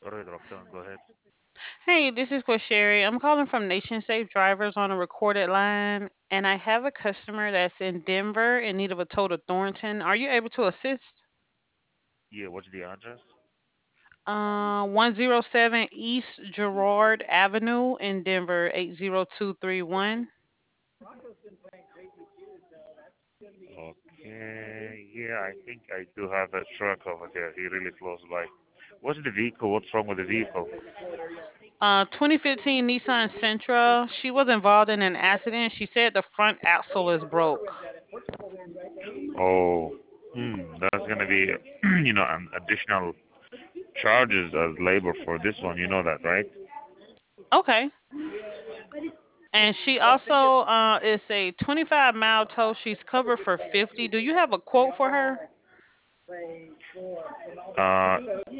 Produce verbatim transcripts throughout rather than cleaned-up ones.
All right, Roxanne, go ahead. Hey, this is Sherry. I'm calling from Nation Safe Drivers on a recorded line, and I have a customer that's in Denver in need of a tow to Thornton. Are you able to assist? Yeah, what's the address? Uh, one oh seven East Girard Avenue in Denver, eight zero two three one. Okay, yeah, I think I do have a truck over there. He really close by. What's the vehicle? What's wrong with the vehicle? Uh, twenty fifteen Nissan Sentra. She was involved in an accident. She said the front axle is broke. Oh, hmm, that's gonna be, you know, an additional charges as labor for this one. You know that, right? Okay. And she also uh, is a twenty-five mile tow. She's covered for fifty. Do you have a quote for her? Uh,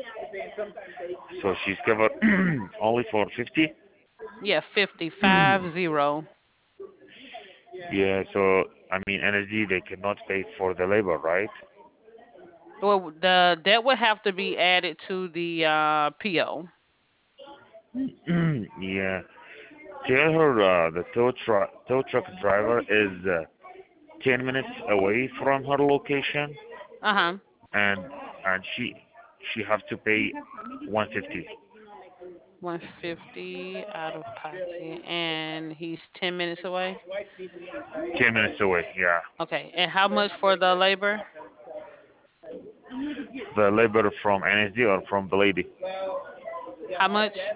so she's covered only for fifty? Yeah, fifty, five zero. Yeah, so, I mean, N S D, they cannot pay for the labor, right? Well, the that would have to be added to the uh, P O. Yeah. Tell her uh, the tow, truck tow truck driver is uh, ten minutes away from her location, Uh huh. and and she she have to pay one fifty. one fifty out of pocket, and he's ten minutes away. ten minutes away, yeah. Okay, and how much for the labor? The labor from N S D or from the lady? How much?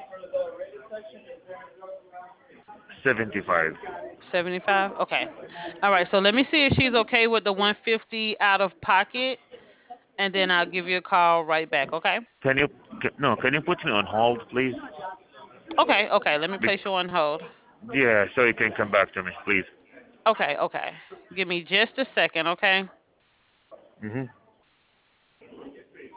seventy-five. seventy-five. Okay. All right. So let me see if she's okay with the one fifty out of pocket, and then I'll give you a call right back. Okay. Can you, can, no, can you put me on hold, please? Okay. Okay. Let me Be- place you on hold. yeah, so you can come back to me, please. Okay. Okay. Give me just a second. Okay. Hmm.